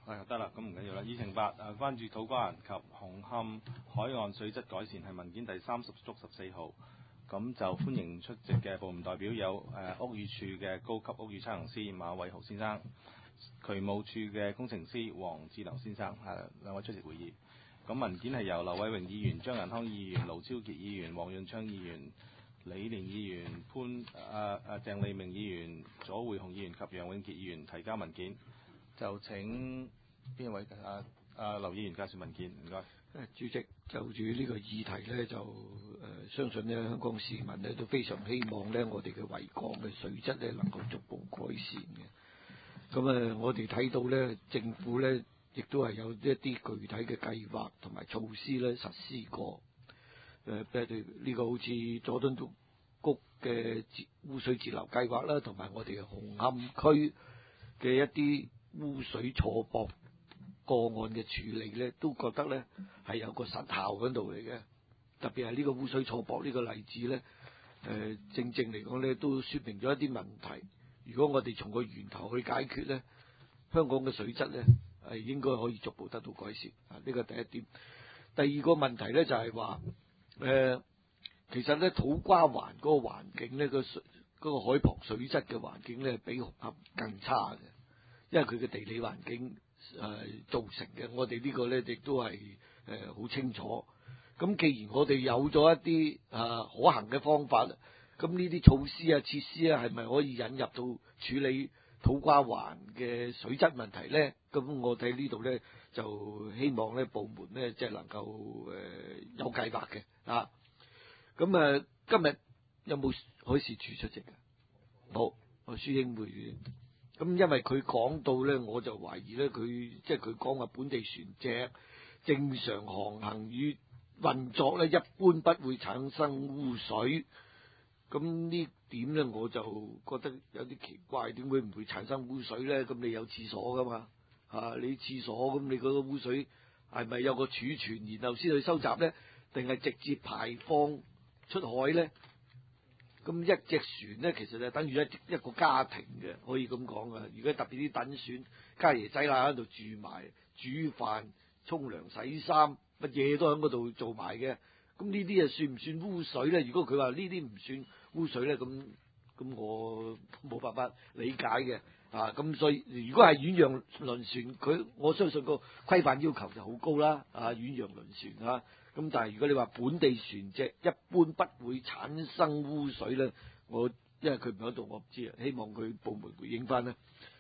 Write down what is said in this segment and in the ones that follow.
得啦，咁唔緊要啦。議程8關注土瓜灣及紅磡海岸水質改善係文件第30/14號，咁就歡迎出席嘅部門代表有屋宇署嘅高級屋宇測量師馬偉豪先生、渠務處嘅工程師黃志良先生，兩位出席會議。咁文件係由劉偉榮議員、張仁康議員、盧超傑議員、黃潤昌議員、李連議員、鄭利明議員、左匯雄議員及楊永傑議員提交文件。就請邊位劉議員介紹文件，唔該。 主席，就住呢個議題呢，相信呢香港市民呢都非常希望呢我哋嘅維港嘅水質呢能夠逐步改善嘅。咁我哋睇到呢政府呢亦都係有一啲具體嘅計劃同埋措施呢實施過。譬如呢個好似佐敦谷嘅污水截流計劃啦，同埋我哋嘅紅磡區嘅一啲污水錯駁個案嘅處理呢，都覺得呢係有個實效喺度嚟嘅。特別係呢個污水錯駁呢個例子呢，正嚟講呢都說明咗一啲問題。如果我哋從個源頭去解決呢，香港嘅水質呢係應該可以逐步得到改善。呢個第一點。第二個問題呢就係話，其實呢土瓜灣嗰個環境呢，嗰個海旁水質嘅環境呢，比紅磡更差嘅。因為佢嘅地理環境造成嘅，我哋呢個呢亦都係好清楚。咁既然我哋有咗一啲可行嘅方法，咁呢啲措施設施係咪可以引入到處理土瓜灣嘅水質問題呢？咁我睇呢度呢，就希望呢部門呢即係能夠有計劃嘅啊。咁今日有冇海事處出席嘅？好，蘇英會議。咁因為佢講到呢，我就懷疑呢，佢講話本地船隻正常航行與運作呢，一般不會產生污水。咁呢點呢，我就覺得有啲奇怪，點會唔會產生污水呢？咁你有廁所噶嘛？你廁所咁你嗰個污水係咪有個儲存，然後先去收集呢？定係直接排放出海呢？咁一隻船呢，其實就等於一個家庭嘅，可以咁講嘅。如果特別啲躉船，家爺仔啦喺度住埋，煮飯、沖涼、洗衫，乜嘢都喺嗰度做埋嘅。咁呢啲算唔算污水呢？如果佢話呢啲唔算污水呢，咁我冇辦法理解嘅。咁所以如果係遠洋輪船，我相信個規範要求就好高啦。遠洋輪船咁但係如果你話本地船隻一般不會產生污水咧，因為佢唔喺度，我唔知啊。希望佢部門回應翻咧。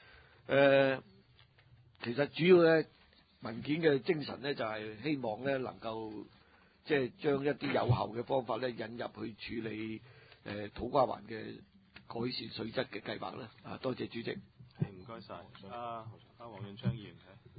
其實主要咧文件嘅精神咧就係希望咧能夠即係將一啲有效嘅方法咧引入去處理土瓜灣嘅改善水質嘅計劃啦。多謝主席。 唔該晒。黃潤昌議員。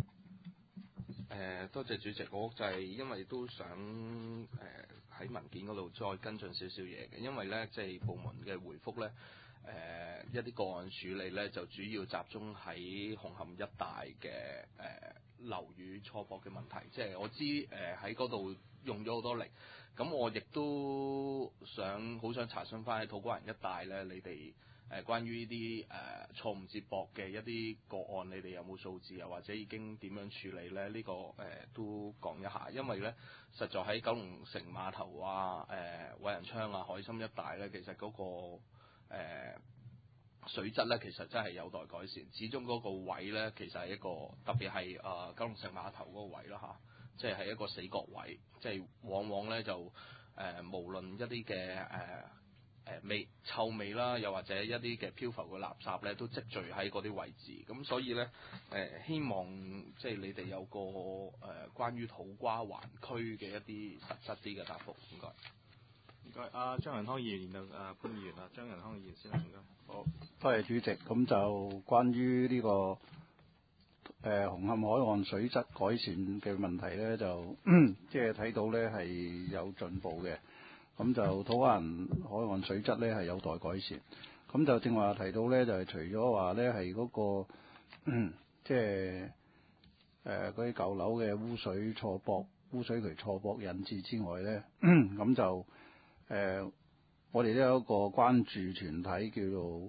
多謝主席，我就係因為都想喺文件嗰度再跟進少少嘢嘅，因為咧即係部門嘅回覆咧，一啲個案處理咧就主要集中喺紅磡一帶嘅樓宇錯駁嘅問題，即係我知喺嗰度用咗好多力，咁我亦都好想查詢翻喺土瓜灣一帶咧，你哋關於呢啲錯誤接駁嘅一啲個案，你哋有冇數字啊？或者已經點樣處理咧？呢個都講一下，因為咧實在喺九龍城碼頭偉人昌海心一帶咧，其實嗰個水質咧，其實真係有待改善。始終嗰個位咧，其實係一個特別係九龍城碼頭嗰個位啦即係一個死角位，即係往往咧就無論一啲嘅臭味啦，又或者一啲嘅漂浮嘅垃圾咧，都積聚喺嗰啲位置。咁所以咧，希望即係你哋有個關於土瓜灣區嘅一啲實質啲嘅答覆。唔該。 唔該。張仁康議員，然後潘議員張仁康議員先啦。唔該。好， 多謝主席。咁就關於呢個紅磡海岸水質改善嘅問題咧，就即係睇到咧係有進步嘅。咁就土瓜灣海岸水質咧係有待改善。咁就正話提到咧，就係除咗話咧係嗰個即係嗰啲舊樓嘅污水錯駁、污水渠錯駁引致之外咧，咁就我哋都有一個關注團體叫做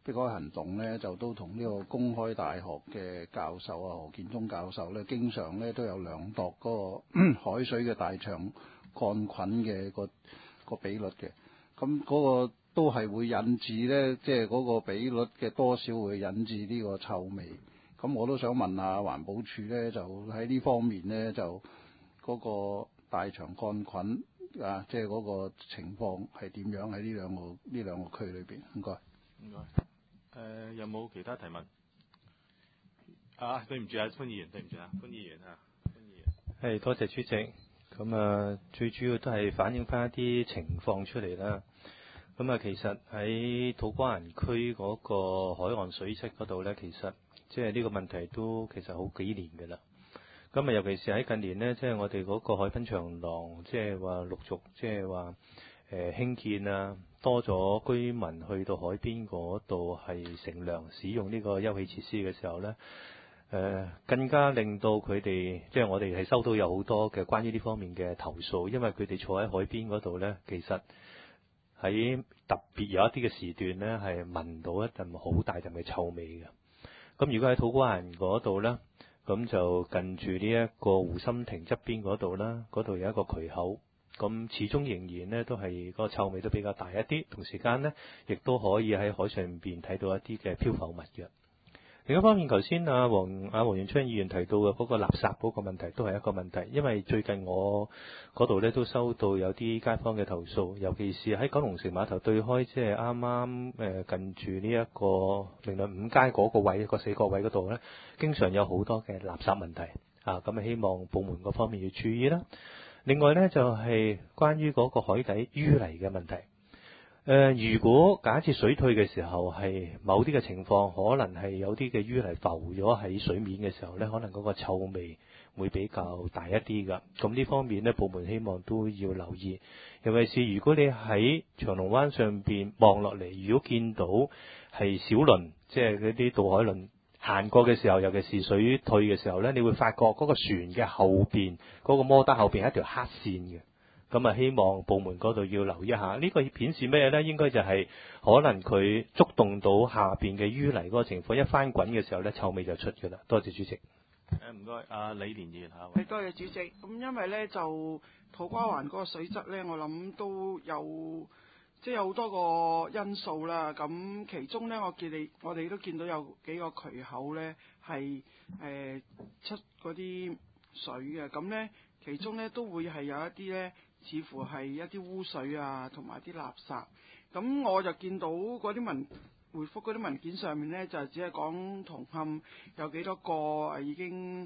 碧海行動咧，就都同呢個公開大學嘅教授啊何建宗教授咧，經常咧都有量度嗰個海水嘅大腸桿菌嘅個比率嘅。咁嗰個都係會引致咧，即係嗰個比率嘅多少會引致呢個臭味。咁我都想問下環保署咧，就喺呢方面咧，就嗰個大腸桿菌啊，即係嗰個情況係點樣喺呢兩個區裏邊？唔該。 唔該。有冇其他提問？對唔住啊，潘議員，對唔住啊，潘議員啊，潘議員。 係，多謝主席。咁最主要都係反映翻一啲情況出嚟啦。咁其實喺土瓜灣區嗰個海岸水質嗰度咧，其實即係呢個問題都其實好幾年㗎啦。咁尤其是喺近年呢，即係我哋嗰個海濱長廊，即係話陸續即係話興建啊，多咗居民去到海邊嗰度係乘涼使用呢個休憩設施嘅時候咧，更加令到佢哋即係我哋係收到有好多嘅關於呢方面嘅投訴，因為佢哋坐喺海邊嗰度咧，其實喺特別有一啲嘅時段咧，係聞到一陣好大陣嘅臭味嘅。咁如果喺土瓜灣嗰度咧，咁就近住呢一個湖心亭側邊嗰度啦，嗰度有一個渠口，咁始終仍然呢都係個臭味都比較大一啲，同時間呢，亦都可以喺海上邊睇到一啲嘅漂浮物嘅。另一方面，頭先黃元昌議員提到嘅嗰個垃圾嗰個問題都係一個問題，因為最近我嗰度呢都收到有啲街坊嘅投訴，尤其是喺九龍城碼頭對開，即係啱啱近住呢一個明倫五街嗰個位個四角位嗰度呢，經常有好多嘅垃圾問題咁希望部門嗰方面要注意啦。另外呢，就係關於嗰個海底淤泥嘅問題。如果假設水退嘅時候係某啲嘅情況，可能係有啲嘅淤泥浮咗喺水面嘅時候呢，可能嗰個臭味會比較大一啲㗎。咁呢方面呢，部門希望都要留意。尤其是如果你喺長龍灣上邊望落嚟，如果見到係小輪，即係嗰啲渡海輪行過嘅時候，尤其是水退嘅時候呢，你會發覺嗰個船嘅後邊嗰個摩打後邊係一條黑線嘅。咁希望部門嗰度要留意一下，呢個顯示咩呢？應該就係可能佢觸動到下邊嘅淤泥嗰個情況，一翻滾嘅時候呢，臭味就出㗎啦。多謝主席。 唔該，李連議員嚇。 多謝主席。咁因為呢，就土瓜灣嗰個水質呢，我諗都有即係有好多個因素啦。咁其中呢，我哋都見到有幾個渠口呢係出嗰啲水嘅。咁呢，其中呢都會係有一啲呢，似乎係一啲污水啊，同埋啲垃圾。咁我就見到嗰啲回覆嗰啲文件上面呢，就只係講紅磡有幾多個已經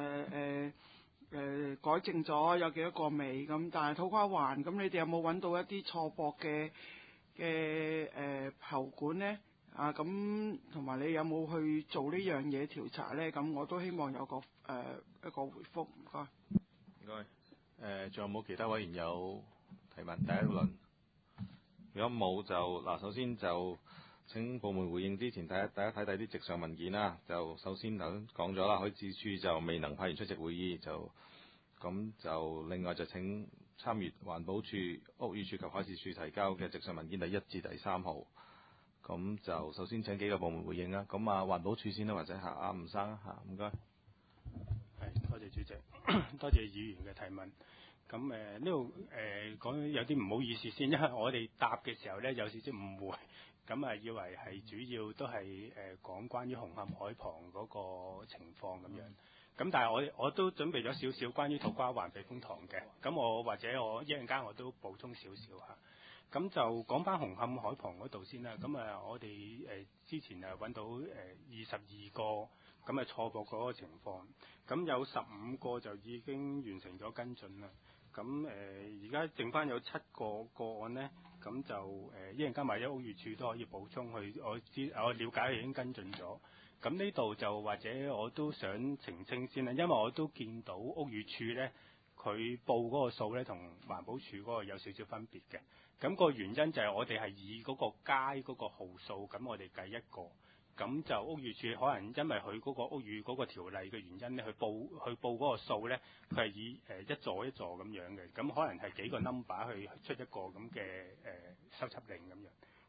改正咗，有幾多個未咁。但係土瓜灣咁，你哋有冇揾到一啲錯駁嘅喉管呢？咁同埋你有冇去做呢樣嘢調查呢？咁我都希望有一個回覆。唔該。 唔該。仲有冇其他委員有提問？第一輪，如果冇就首先就請部門回應之前，大家睇睇啲直上文件啦。就首先頭先講咗啦，海事處就未能派員出席會議，就另外就請參與環保署、屋宇署及海事處提交嘅直上文件第1至第3號。咁就首先請幾個部門回應啦。咁環保署先啦，或者吳生啦嚇，唔該。 係，多謝主席，多謝議員嘅提問。咁呢度講有啲唔好意思先，因為我哋答嘅時候呢，有少少誤會，咁以為係主要都係講關於紅磡海旁嗰個情況咁樣。咁但係我都準備咗少少關於土瓜灣避風塘嘅，咁我一陣間我都補充少少嚇。咁就講翻紅磡海旁嗰度先啦。咁我哋之前揾到22個咁錯駁嗰個情況，咁有15個就已經完成咗跟進啦。咁而家剩翻有7個個案呢，咁就一陣間或者屋宇署都可以補充去，我了解已經跟進咗。咁呢度就或者我都想澄清先啦，因為我都見到屋宇署呢，佢報嗰個數呢，同環保署嗰個有少少分別嘅。咁個原因就係我哋係以嗰個街嗰個號數，咁我哋計一個。咁就屋宇署可能因為佢嗰個屋宇嗰個條例嘅原因咧，去報嗰個數咧，佢係以一座一座咁樣嘅，咁可能係幾個 number 去出一個咁嘅收葺令咁樣。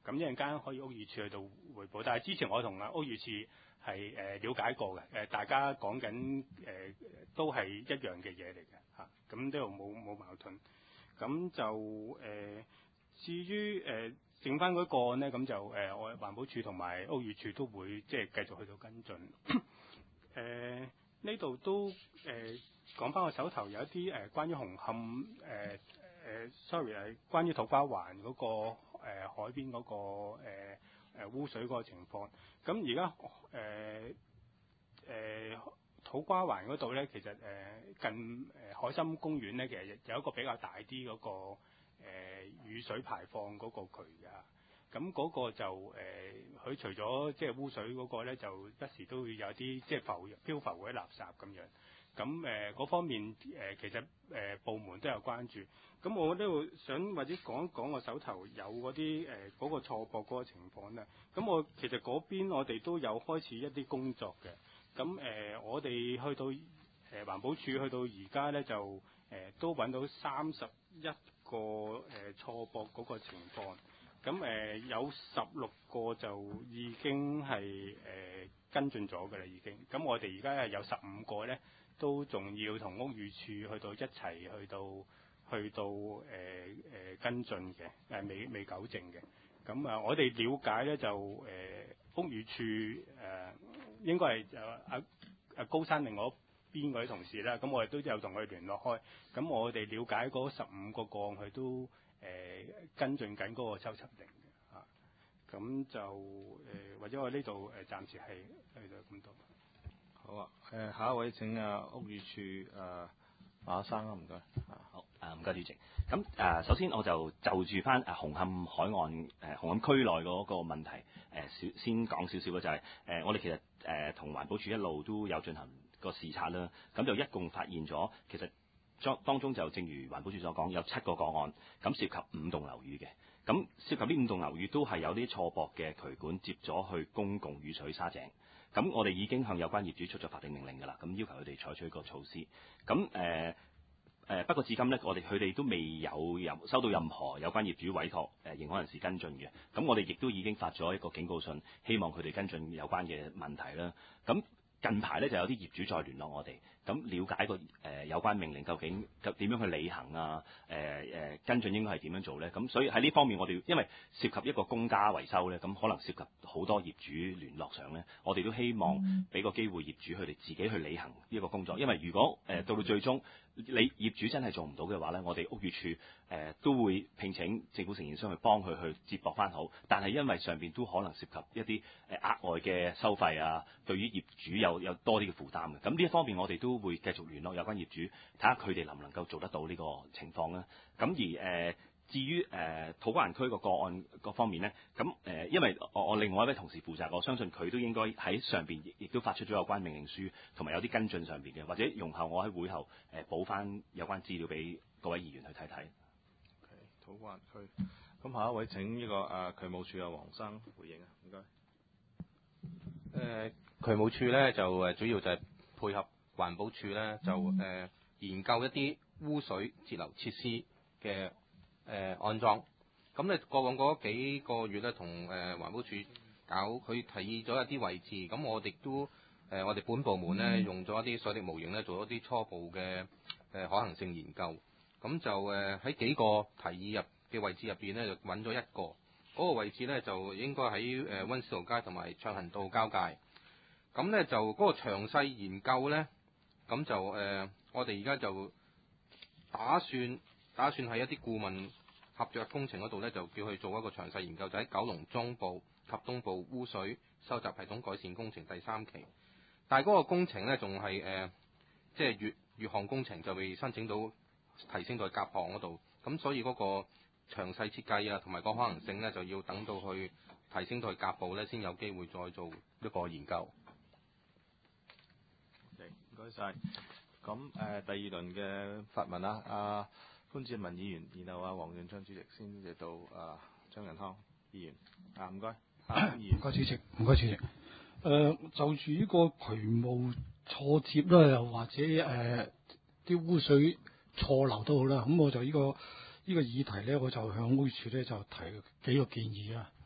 咁一陣間可以屋宇署去到彙報，但係之前我同屋宇署係了解過嘅，大家講緊都係一樣嘅嘢嚟嘅嚇，咁呢度冇矛盾。咁就至於剩翻嗰個案咧，咁就我環保署同埋屋宇署都會即係繼續去到跟進。呢度都講翻我手頭有一啲關於紅磡sorry 係關於土瓜灣嗰個海邊嗰個污水嗰個情況。咁而家土瓜灣嗰度咧，其實近海心公園咧，其實有一個比較大啲嗰個雨水排放嗰個渠㗎。咁嗰個就佢除咗即係污水嗰個咧，就不時都會有啲即係漂浮嗰啲垃圾咁樣。咁嗰方面其實部門都有關注。咁我呢度想或者講一講我手頭有嗰啲嗰個錯駁嗰個情況啦。咁我其實嗰邊我哋都有開始一啲工作嘅。咁我哋去到環保署去到而家咧就都揾到31個錯駁嗰個情況。咁有16個就已經係跟進咗㗎啦，已經。咁我哋而家係有15個咧，都仲要同屋宇署去到一齊去到跟進嘅，未糾正嘅。咁我哋了解咧就屋宇署應該係高山另外一邊嗰啲同事啦。咁我哋都有同佢聯絡開。咁我哋了解嗰15個個案佢都跟進緊嗰個抽查令嘅嚇。咁就或者我呢度暫時係去到咁多。 好啊，下一位請屋宇署馬生啊，唔該。 好，唔該主席。咁首先我就住翻紅磡海岸紅磡區內嗰個問題先講少少嘅就係我哋其實同環保署一路都有進行個視察啦。咁就一共發現咗其實當中就正如環保署所講，有7個個案，咁涉及5棟樓宇嘅。咁涉及呢5棟樓宇都係有啲錯駁嘅渠管接咗去公共雨水沙井。咁我哋已經向有關業主出咗法定命令㗎啦，咁要求佢哋採取個措施。咁不過至今咧，佢哋都未有收到任何有關業主委託認可人士跟進嘅。咁我哋亦都已經發咗一個警告信，希望佢哋跟進有關嘅問題啦。咁近排咧就有啲業主再聯絡我哋，咁了解個有關命令究竟點樣去履行啊？跟進應該係點樣做咧？咁所以喺呢方面我哋因為涉及一個公家維修咧，咁可能涉及好多業主聯絡上咧，我哋都希望俾個機會業主佢哋自己去履行呢個工作。因為如果到最終你業主真係做唔到嘅話咧，我哋屋宇署都會聘請政府承建商去幫佢去接駁翻好。但係因為上邊都可能涉及一啲額外嘅收費啊，對於業主有多啲嘅負擔嘅。咁呢一方面我哋都會繼續聯絡有關業主，睇下佢哋能唔能夠做得到呢個情況啦。咁而至於土瓜灣區個案各方面咧，咁因為我另外一位同事負責，我相信佢都應該喺上邊亦都發出咗有關命令書，同埋有啲跟進上邊嘅，或者容後我喺會後補翻有關資料俾各位議員去睇睇。 土瓜灣區，咁下一位請呢個渠務署嘅黃生回應啊，唔該。 渠務署咧就主要就係配合環保署咧就研究一啲污水截流設施嘅安裝。咁咧過往嗰幾個月咧同環保署佢提議咗一啲位置，咁我哋都我哋本部門咧用咗一啲水力模型咧做一啲初步嘅可行性研究。咁就喺幾個提議入嘅位置入邊咧就揾咗一個，嗰個位置咧就應該喺溫思勞街同埋暢行道交界。咁咧就嗰個詳細研究咧，咁就我哋而家就打算喺一啲顧問合約工程嗰度咧，就叫佢做一個詳細研究，就喺九龍中部及東部污水收集系統改善工程第3期。但係嗰個工程咧仲係即係乙項工程，就未申請到提升到甲項嗰度。咁所以嗰個詳細設計啊，同埋個可能性咧，就要等到去提升到去甲部咧，先有機會再做一個研究。 唔該晒。咁第2輪嘅發問啦，阿潘志文議員，然後阿黃潤昌主席，先至到張仁康議員。唔該，潘議員。 唔該主席，唔該主席。就住呢個渠務錯接啦，又或者啲污水錯流都好啦，咁我就呢個議題咧，我就向屋宇署咧就提幾個建議啦。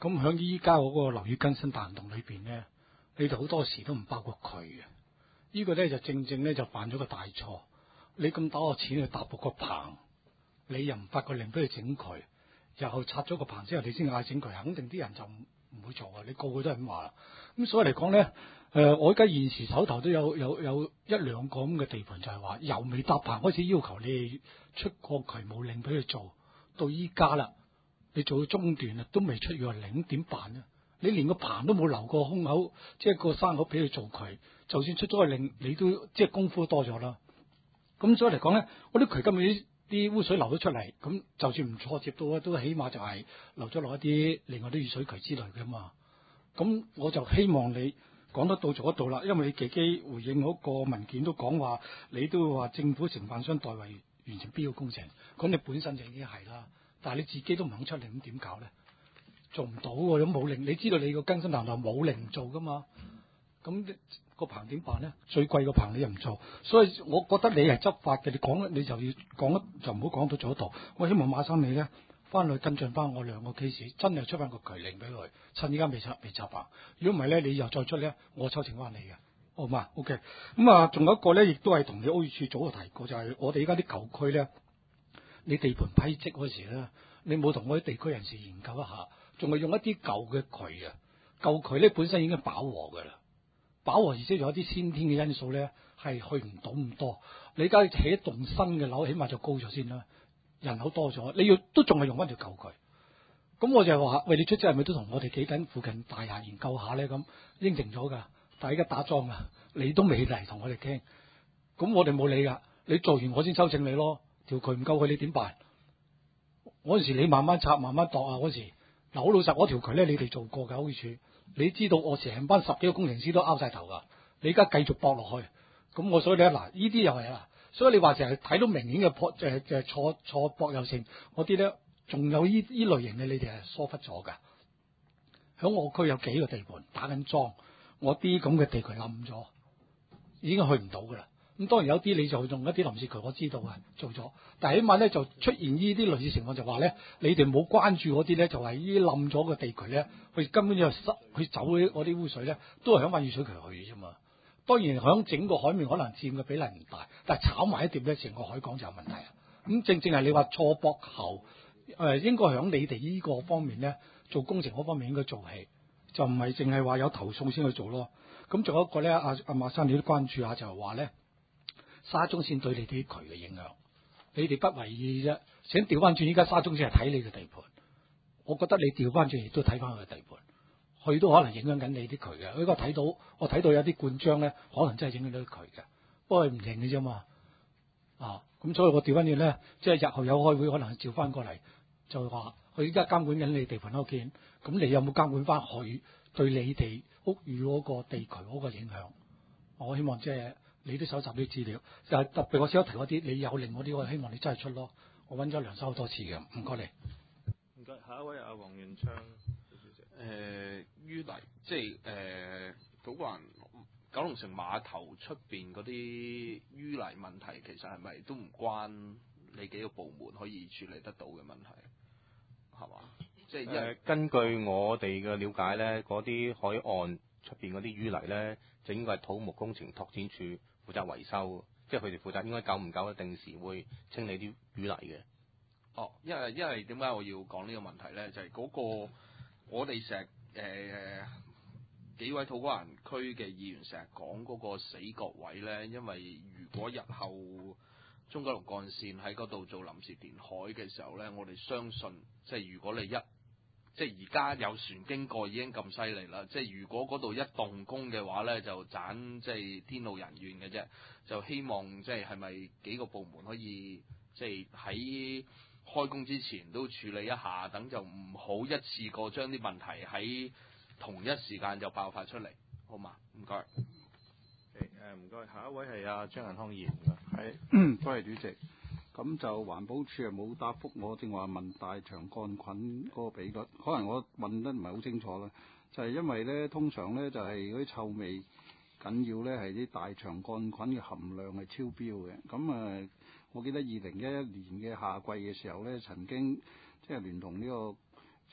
咁響依家嗰個樓宇更新大行動裏邊咧，你哋好多時都唔包括佢嘅。呢個咧就正正咧就犯咗個大錯。你咁打個錢去搭個棚，你又唔發個令俾佢整佢，日後拆咗個棚之後，你先嗌整佢，肯定啲人就唔會做啊！你個個都係咁話啦。咁所以嚟講咧，我而家現時手頭都有一兩個咁嘅地盤，就係話由未搭棚開始要求你出個渠務令俾佢做，到依家啦，你做到中段啦，都未出個令，點辦咧？你連個棚都冇留個空口，即係個山口俾佢做渠，就算出咗個令，你都即係功夫都多咗啦。咁所以嚟講咧，我啲渠根本啲污水流咗出嚟，咁就算唔錯接到啊，都起碼就係流咗落一啲另外啲雨水渠之類嘅嘛。咁我就希望你講得到做得到啦，因為你自己回應嗰個文件都講話，你都話政府承辦商代為完成必要工程，咁你本身就已經係啦。但係你自己都唔肯出令，咁點搞咧？做唔到喎，咁冇令，你知道你個更新大行動冇令做噶嘛？咁個棚點辦咧？最貴個棚你又唔做，所以我覺得你係執法嘅，你講你就要講得就唔好講到做得到。我希望馬生你咧翻去跟進翻我兩個 case， 真係出翻個渠令俾佢，趁依家未拆棚。如果唔係咧，你又再出咧，我抽成翻你嘅，好嘛 ？OK。咁啊，仲有一個咧，亦都係同你屋宇署早就提過，就係我哋而家啲舊區咧，你地盤批積嗰時咧，你冇同我啲地區人士研究一下，仲係用一啲舊嘅渠啊，舊渠咧本身已經飽和㗎啦。飽和而且仲有啲先天嘅因素咧，係去唔到咁多。你而家起一棟新嘅樓，起碼就高咗先啦。人口多咗，你要都仲係用翻條舊渠。咁我就話：喂，你出資係咪都同我哋幾間附近大廈研究下咧？咁應承咗㗎，但係而家打樁啊，你都未嚟同我哋傾。咁我哋冇理㗎，你做完我先抽請你咯。條渠唔夠佢，你點辦？嗰陣時你慢慢拆，慢慢度啊。嗰時嗱，好老實，嗰條渠咧，你哋做過㗎，屋宇署。你知道我成班10幾個工程師都拗晒頭㗎，你而家繼續駁落去，咁我所以咧嗱，呢啲又係啦，所以你話成日睇到明顯嘅錯駁又成，嗰啲咧仲有呢類型嘅，你哋係疏忽咗㗎。響我區有幾個地盤打緊樁，我啲咁嘅地渠冧咗，已經去唔到㗎啦。咁當然有啲你就用一啲臨時渠，我知道啊，做咗，但係起碼咧就出現呢啲類似情況，就話咧你哋冇關注嗰啲咧，就係呢啲冧咗嘅地渠咧，佢根本就佢走嗰啲污水咧，都係響翻雨水渠去啫嘛。當然響整個海面可能佔嘅比例唔大，但係炒埋一碟咧，成個海港就有問題啊。咁正係你話錯駁後，應該響你哋呢個方面咧，做工程嗰方面應該做起，就唔係淨係話有投訴先去做咯。咁仲有一個咧，阿馬生你都關注下，就係話咧。沙中線對你啲渠嘅影響，你哋不為意啫。想調翻轉，依家沙中線係睇你嘅地盤，我覺得你調翻轉亦都睇翻佢嘅地盤，佢都可能影響緊你啲渠嘅。我睇到有啲灌漿咧，可能真係影響到啲渠嘅，不過佢唔認嘅啫嘛。咁所以我調翻轉咧，即係日後有開會，可能照翻過嚟，就話佢依家監管緊你地盤嗰件，咁你有冇監管翻佢對你哋屋宇嗰個地渠嗰個影響？我希望即係。你都搜集啲資料，就係特別我先提嗰啲，你有令嗰啲，我希望你真係出咯。我揾咗梁生好多次嘅，唔該你。 唔該，下一位阿黃元昌。 淤泥即係土瓜灣九龍城碼頭出邊嗰啲淤泥問題，其實係咪都唔關你幾個部門可以處理得到嘅問題？係嘛？即係根據我哋嘅了解咧，嗰啲海岸出邊嗰啲淤泥咧，就應該係土木工程拓展處負責維修，即係佢哋負責應該久唔久定時會清理啲淤泥嘅。 哦，因為點解我要講呢個問題咧？就係嗰個我哋成日幾位土瓜灣區嘅議員成日講嗰個死角位咧，因為如果日後中九龍幹線喺嗰度做臨時填海嘅時候咧，我哋相信即係如果你即係而家有船經過已經咁犀利啦，即係如果嗰度一動工嘅話咧，就盞即係天怒人怨嘅啫。就希望即係咪幾個部門可以即係喺開工之前都處理一下，等就唔好一次過將啲問題喺同一時間就爆發出嚟，好嘛？唔該。 唔該，下一位係阿張銀康議員。 係，多謝主席。咁就環保署係冇答覆我，正話問大腸桿菌嗰個比率，可能我問得唔係好清楚啦。就係因為咧，通常咧就係嗰啲臭味緊要咧，係啲大腸桿菌嘅含量係超標嘅。咁我記得2011年嘅夏季嘅時候咧，曾經即係聯同呢個即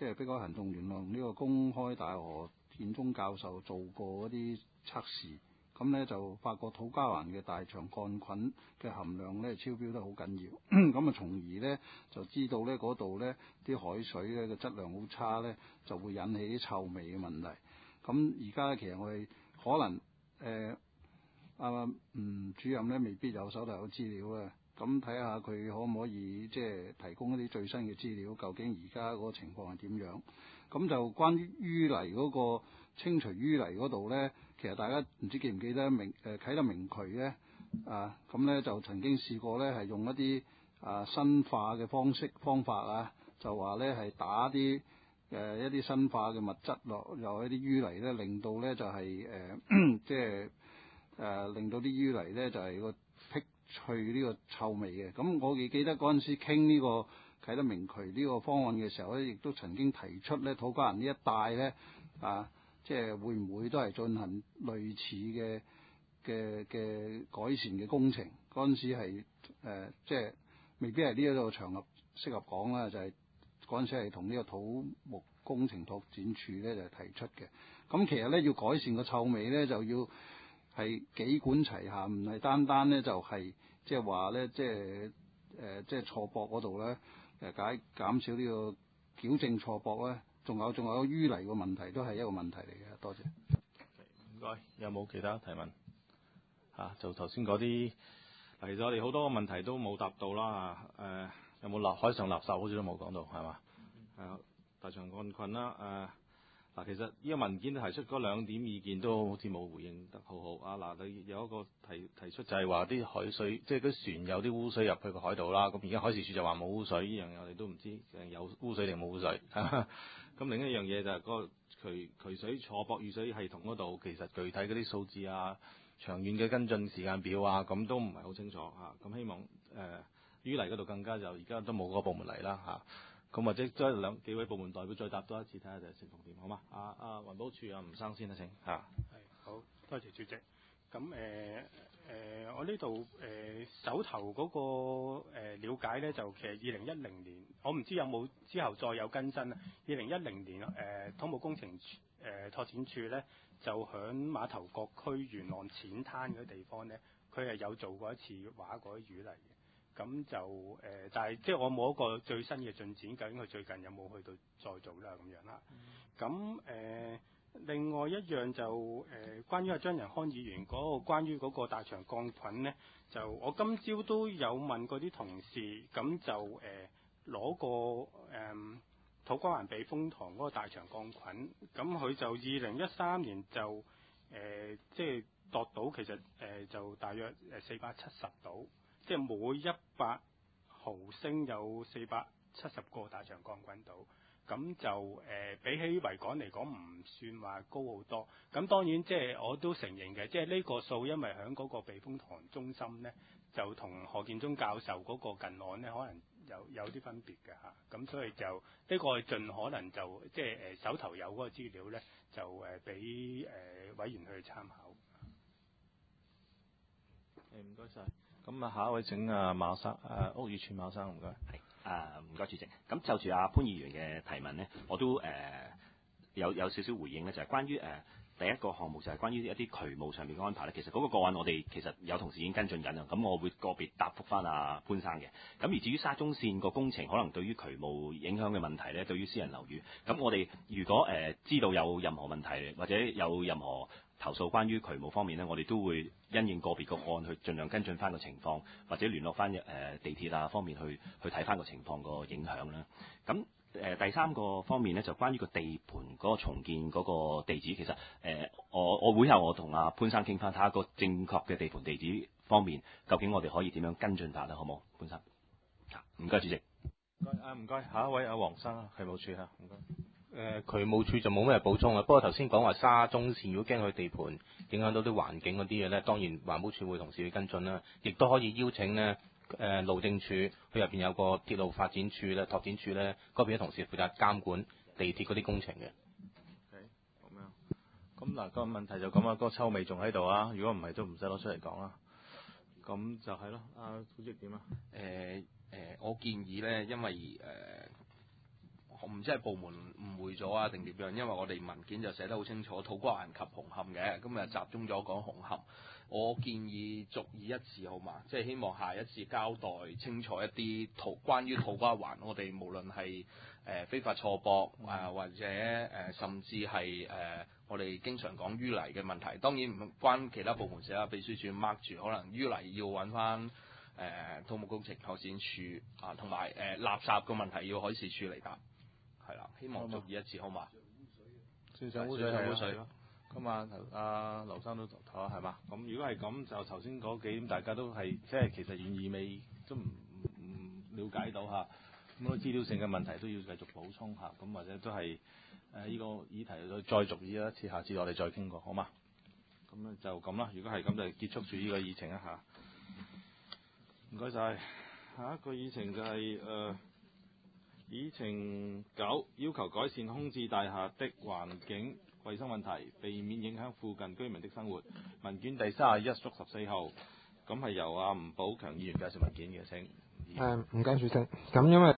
即係碧海行動聯同呢個公開大學建中教授做過一啲測試，咁咧就發覺土瓜灣嘅大腸桿菌嘅含量咧超標得好緊要，咁啊從而咧就知道咧嗰度咧啲海水咧嘅質量好差咧，就會引起啲臭味嘅問題。咁而家其實我哋可能吳主任咧未必有手頭有資料啊，咁睇下佢可唔可以即係提供一啲最新嘅資料，究竟而家嗰個情況係點樣？咁就關於淤泥嗰個清除淤泥嗰度咧，其實大家唔知記唔記得啟德明渠咧咁咧就曾經試過咧係用一啲生化嘅方法啊，就話咧係打啲一啲生化嘅物質落一啲淤泥咧，令到咧就係即係令到啲淤泥咧就係個剔除呢個臭味嘅。咁我記得嗰陣時傾呢個啟德明渠呢個方案嘅時候咧，亦都曾經提出咧土瓜灣呢一帶咧即係會唔會都係進行類似嘅改善嘅工程？嗰陣時係即係未必係呢一個場合適合講啦，就係嗰陣時係同呢個土木工程拓展處咧就提出嘅。咁其實咧要改善個臭味咧，就要係幾管齊下，唔係單咧就係即係話咧即係錯駁嗰度咧減少呢個矯正錯駁咧。仲有淤泥個問題都係一個問題嚟嘅，多謝。 唔該，有冇其他提問？就頭先嗰啲，其實我哋好多個問題都冇答到啦。有冇海上垃圾好似都冇講到，係嘛？大腸桿菌啦。其實呢個文件提出嗰兩點意見都好似冇回應得好好。你有一個提出就係話啲海水，即係啲船有啲污水入去個海度啦。咁而家海事處就話冇污水，呢樣嘢我哋都唔知有污水定冇污水。咁另一樣嘢就係嗰個渠水錯駁雨水系統嗰度，其實具體嗰啲數字長遠嘅跟進時間表咁都唔係好清楚咁希望淤泥嗰度更加就而家都冇嗰個部門嚟啦咁或者再幾位部門代表再答多一次，睇下就情況點，好嘛？環保署吳生先啦，請好多謝主席。咁我呢度手頭嗰個了解咧，就其實2010年，我唔知有冇之後再有更新啦。2010年土木工程拓展處咧，就響馬頭角區元朗淺灘嗰啲地方咧，佢係有做過一次畫嗰啲淤泥嘅。咁就但係即係我冇一個最新嘅進展，究竟佢最近有冇去到再做啦咁樣啦。咁另外一樣就關於阿張仁康議員嗰個關於嗰個大腸桿菌咧，就我今朝都有問過啲同事，咁就攞個土瓜灣避風塘嗰個大腸桿菌，咁佢就2013年就即係度到其實就大約470度。即係每100毫升有470個大腸桿菌度，咁就比起維港嚟講唔算話高好多。咁當然即係我都承認嘅，即係呢個數因為喺嗰個避風塘中心咧，就同何建宗教授嗰個近岸咧，可能有啲分別嘅嚇。咁所以就呢個盡可能就即係手頭有嗰個資料咧，就俾委員去參考。 唔該晒。咁下一位請馬生屋宇署馬生，唔該。 唔該主席。咁就住阿潘議員嘅提問呢，我都有少少回應呢，就係關於第一個項目就係關於一啲渠務上面嘅安排咧。其實嗰個個案我哋其實有同事已經跟進緊啦。咁我會個別答覆翻阿潘生嘅。咁而至於沙中線個工程可能對於渠務影響嘅問題咧，對於私人樓宇，咁我哋如果知道有任何問題或者有任何投訴關於渠務方面呢，我哋都會因應個別個案去盡量跟進翻個情況，或者聯絡翻地鐵方面去睇翻個情況個影響啦。咁第三個方面呢，就關於個地盤嗰個重建嗰個地址，其實我會後我同阿潘生傾翻，睇下個正確嘅地盤地址方面，究竟我哋可以點樣跟進法啦，好冇？潘生，唔該主席。 唔該，下一位黃生渠務署唔該。 渠務署就冇咩補充啦。不過頭先講話沙中線，如果驚佢地盤影響到啲環境嗰啲嘢咧，當然環保署會同時去跟進啦。亦都可以邀請呢路政署，佢入邊有個鐵路發展處咧、拓展處咧，嗰邊嘅同事負責監管地鐵嗰啲工程嘅。 咁樣。咁個問題就咁啊，個臭味仲喺度啊。如果唔係都唔使攞出嚟講啦。咁就係咯。主席點啊？ 我建議咧，因為唔知係部門誤會咗啊定點樣？因為我哋文件就寫得好清楚，土瓜灣及紅磡嘅，今日集中咗講紅磡。我建議逐以一次好嘛，即係希望下一次交代清楚一啲關於土瓜灣，我哋無論係非法錯駁或者甚至係我哋經常講淤泥嘅問題，當然唔關其他部門事啦，秘書處 mark 住，可能淤泥要揾翻土木工程拓展署同埋垃圾嘅問題要海事處嚟答，係啦，希望逐以一次好嘛。 水上污水咯。咁啊，劉生都投啊，係嘛？咁如果係咁，就頭先嗰幾點大家都係即係其實願意未都唔了解到嚇，咁多資料性嘅問題都要繼續補充下，咁或者都係呢個議題再逐一次，下次我哋再傾過，好嘛？咁咧就咁啦。如果係咁就結束住呢個議程一下。唔該晒。下一個議程就係議程9，要求改善空置大廈的環境衛生問題，避免影響附近居民的生活。文件第31/14號，咁係由吳寶強議員介紹文件嘅，請。 唔該主席，咁因為